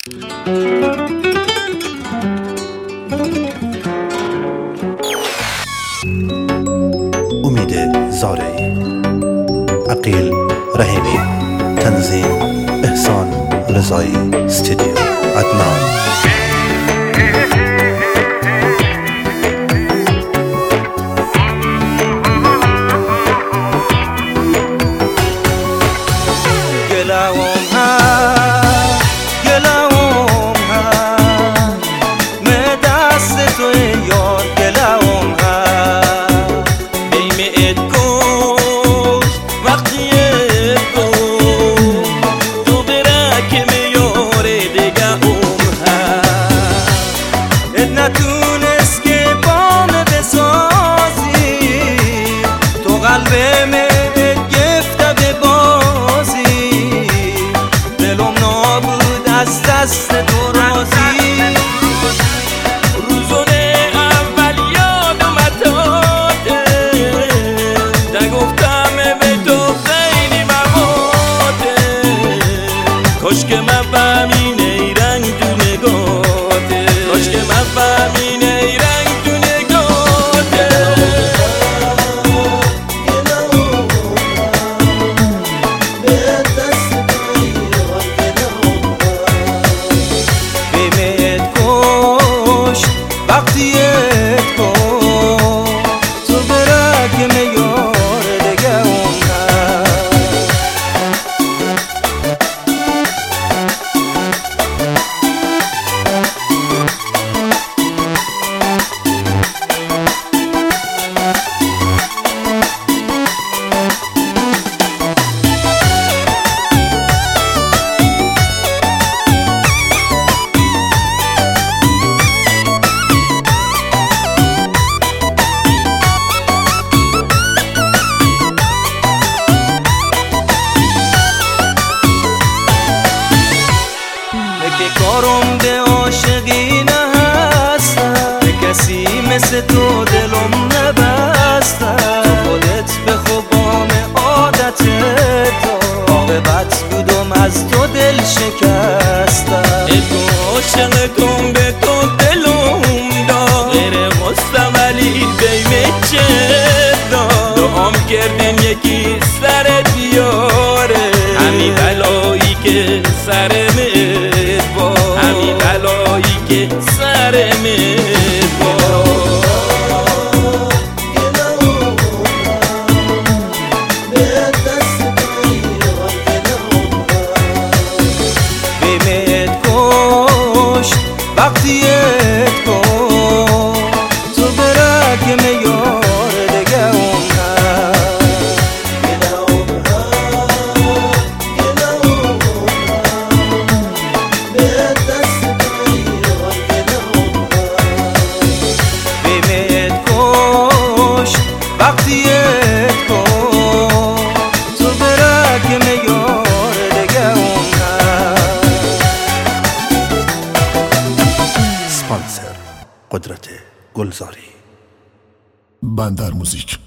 امید زارعی، عقیل رحیمی، تنظیم احسان رضایی، استودیو عدنان. نتونست که بام بسازی تو قلبم گفته به بازی دلم نابود از دست تو رازی روزونه اول یادم اتاته نگفتم به تو خیلی مواته کاش که من فهمین ای رنگ دو نگاته کاش که من فهمین ای رنگ دو نگاته بیمت کش وقتیت کن تو برک میار دیگه که کارم به عاشقی نهستم به کسی مثل تو دلم نبستم تو خودت به خوبام عادت تو عاقبت بودم از تو دل شکستم ای تو عاشقتم به تو دلم داد غیر مستقلی بیم چه داد دعام کردن یکی سر بیاره همین بلایی که سرمه همین بلایی که سرمه بیمت کش وقتیت کن تو برک میار دیگه وقتیت کن تو برک میار دیگه اسپانسر قدرت گلزاری، بندر موزیک.